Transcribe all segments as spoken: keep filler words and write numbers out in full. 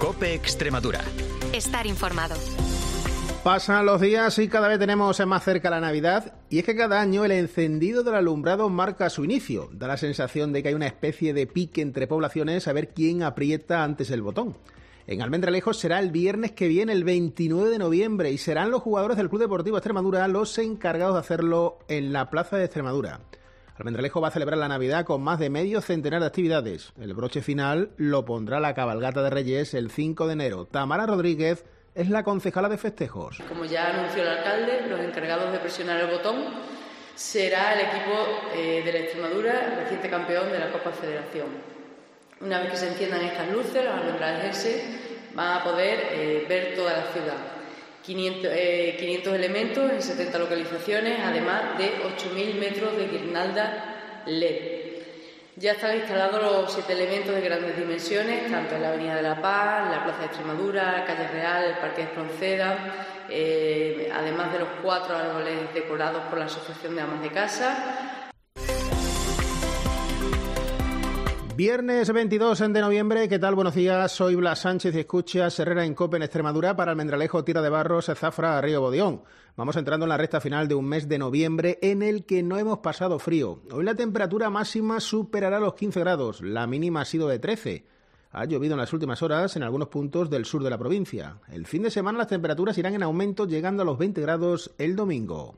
COPE Extremadura. Estar informado. Pasan los días y cada vez tenemos más cerca la Navidad, y es que cada año el encendido del alumbrado marca su inicio. Da la sensación de que hay una especie de pique entre poblaciones a ver quién aprieta antes el botón. En Almendralejo será el viernes que viene, el veintinueve de noviembre, y serán los jugadores del Club Deportivo Extremadura los encargados de hacerlo en la Plaza de Extremadura. Almendralejo va a celebrar la Navidad con más de medio centenar de actividades. El broche final lo pondrá la cabalgata de Reyes el cinco de enero. Tamara Rodríguez es la concejala de festejos. Como ya anunció el alcalde, los encargados de presionar el botón será el equipo eh, de la Extremadura, reciente campeón de la Copa Federación. Una vez que se enciendan estas luces, los almendralejenses van a poder eh, ver toda la ciudad. quinientos, eh, quinientos elementos en setenta localizaciones, además de ocho mil metros de guirnalda L E D. Ya están instalados los siete elementos de grandes dimensiones, tanto en la Avenida de la Paz, la Plaza de Extremadura, Calle Real, el Parque de Espronceda, eh, además de los cuatro árboles decorados por la Asociación de Amas de Casa. Viernes veintidós de noviembre, ¿qué tal? Buenos días, soy Blas Sánchez y escuchas Herrera en COPE en Extremadura para Almendralejo, Tierra de Barros, Zafra, Río Bodeón. Vamos entrando en la recta final de un mes de noviembre en el que no hemos pasado frío. Hoy la temperatura máxima superará los quince grados, la mínima ha sido de trece. Ha llovido en las últimas horas en algunos puntos del sur de la provincia. El fin de semana las temperaturas irán en aumento, llegando a los veinte grados el domingo.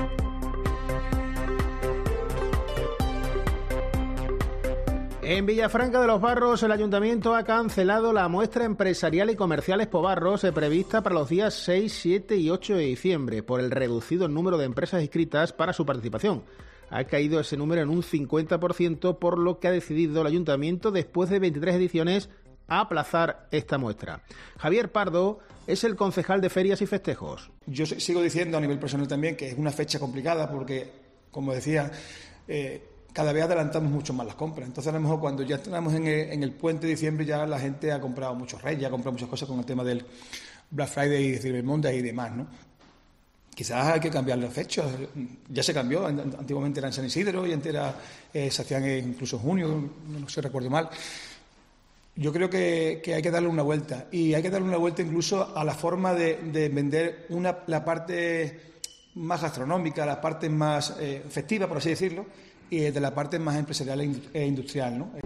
En Villafranca de los Barros, el Ayuntamiento ha cancelado la muestra empresarial y comercial Expo Barros eh, prevista para los días seis, siete y ocho de diciembre por el reducido número de empresas inscritas para su participación. Ha caído ese número en un cincuenta por ciento, por lo que ha decidido el Ayuntamiento, después de veintitrés ediciones, aplazar esta muestra. Javier Pardo es el concejal de Ferias y Festejos. Yo sigo diciendo a nivel personal también que es una fecha complicada porque, como decía, eh, cada vez adelantamos mucho más las compras. Entonces, a lo mejor cuando ya estamos en el, en el puente de diciembre, ya la gente ha comprado muchos reyes, ya ha comprado muchas cosas con el tema del Black Friday y Cyber Monday y demás, ¿no? Quizás hay que cambiar las fechas. Ya se cambió, antiguamente era en San Isidro y antes era, eh, se hacían incluso en junio, no sé, recuerdo mal. Yo creo que, que hay que darle una vuelta, y hay que darle una vuelta incluso a la forma de, de vender una, la parte más gastronómica, la parte más eh, festiva, por así decirlo, y de la parte más empresarial e industrial, ¿no?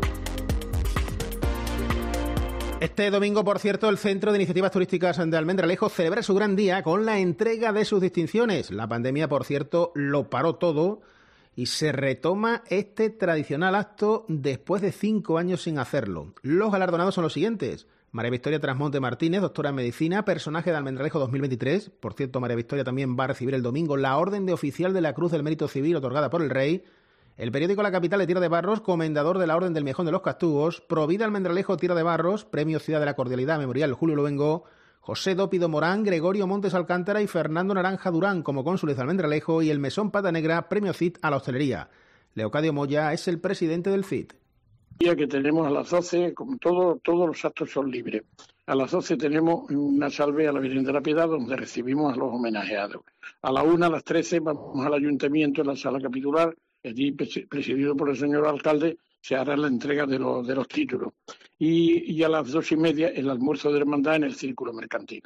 Este domingo, por cierto, el Centro de Iniciativas Turísticas de Almendralejo celebra su gran día con la entrega de sus distinciones. La pandemia, por cierto, lo paró todo y se retoma este tradicional acto después de cinco años sin hacerlo. Los galardonados son los siguientes: María Victoria Trasmonte Martínez, doctora en Medicina, personaje de Almendralejo dos mil veintitrés. Por cierto, María Victoria también va a recibir el domingo la Orden de Oficial de la Cruz del Mérito Civil otorgada por el Rey. El periódico La Capital de Tierra de Barros, comendador de la Orden del Mejón de los Castugos. Provida Almendralejo, Tierra de Barros, Premio Ciudad de la Cordialidad Memorial Julio Luengo. José Dópido Morán, Gregorio Montes Alcántara y Fernando Naranja Durán como cónsules de Almendralejo, y el Mesón Pata Negra, Premio C I T a la hostelería. Leocadio Moya es el presidente del C I T. Día que tenemos a las doce, como todo, todos los actos son libres. A las doce tenemos una salve a la Virgen de la Piedad, donde recibimos a los homenajeados. A la una, a las trece, vamos al ayuntamiento en la sala capitular. Allí, presidido por el señor alcalde, se hará la entrega de los, de los títulos. Y, y a las dos y media, el almuerzo de hermandad en el Círculo Mercantil.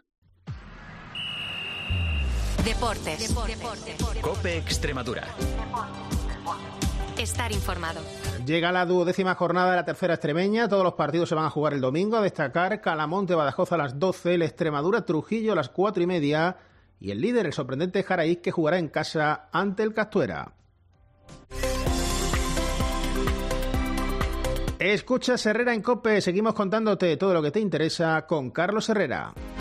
Deportes. Deportes. COPE Extremadura. Estar informado. Llega la duodécima jornada de la tercera extremeña. Todos los partidos se van a jugar el domingo. A destacar Calamonte Badajoz a las doce, el Extremadura Trujillo a las cuatro y media y el líder, el sorprendente Jaraíz, que jugará en casa ante el Castuera. Escuchas Herrera en COPE. Seguimos contándote todo lo que te interesa con Carlos Herrera.